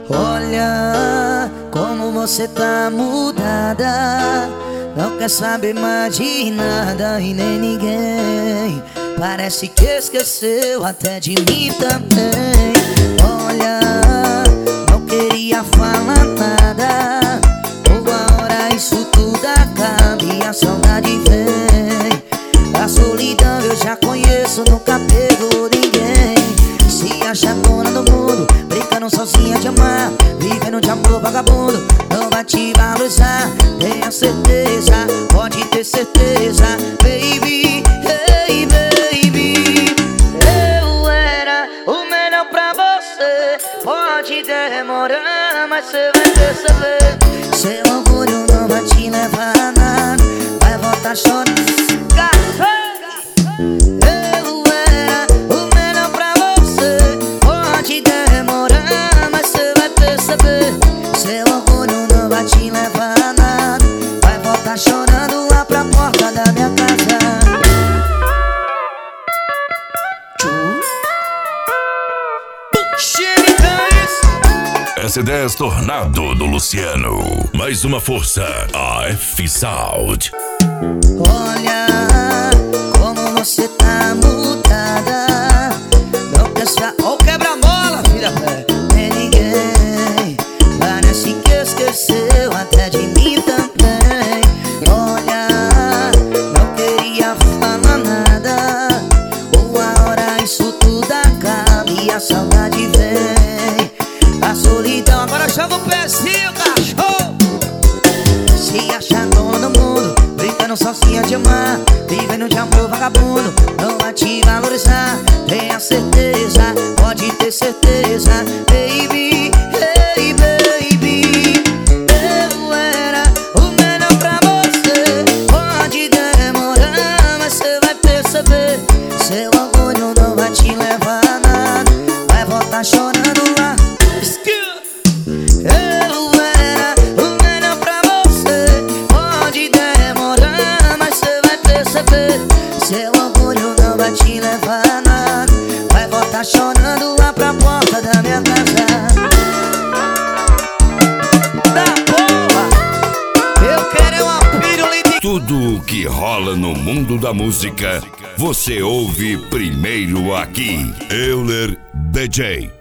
Olha como você tá mudada, não quer saber mais de nada e nem ninguém. Parece que esqueceu até de mim também. Olha, não queria falar nada, uma hora isso tudo acaba e a saudade vem. A solidão eu já conheço, nunca pegou ninguém. Se acha dona do mundo, brincando sozinha de amar, vivendo de amor vagabundo, não vai te valorizar. Tenha certeza, pode ter certeza, baby, hey baby. Eu era o melhor pra você, pode demorar, mas cê vai perceber. Seu orgulho não vai te levar a nada, vai voltar chorando. Seu orgulho não vai te levar a nada, vai voltar chorando lá pra porta da minha casa. S10 Tornado do Luciano. Mais uma força, AF Sound. Olha como você tá mudada, não pensa ou quebra-mola, filha velha. Nem ninguém, parece que esqueceu até de mim também. Olha, não queria falar nada, uma hora isso tudo acaba e a saudade vem. A solidão agora chama o pezinho, cachorro. Se acha dona do mundo, brincando sozinha de amar, vivendo de amor vagabundo, não vai te valorizar. Tenha certeza, pode ter certeza, baby, hey baby. Eu era o melhor pra você, pode demorar, mas cê vai perceber. Seu orgulho não vai te levar a nada, vai voltar chorando lá. Eu era o melhor pra você, pode demorar, mas cê vai perceber. Seu orgulho não vai te levar a nada, vai voltar chorando lá pra porta da minha casa. Da porra, eu quero é uma pirulita. Tudo o que rola no mundo da música, você ouve primeiro aqui. Euler DJ.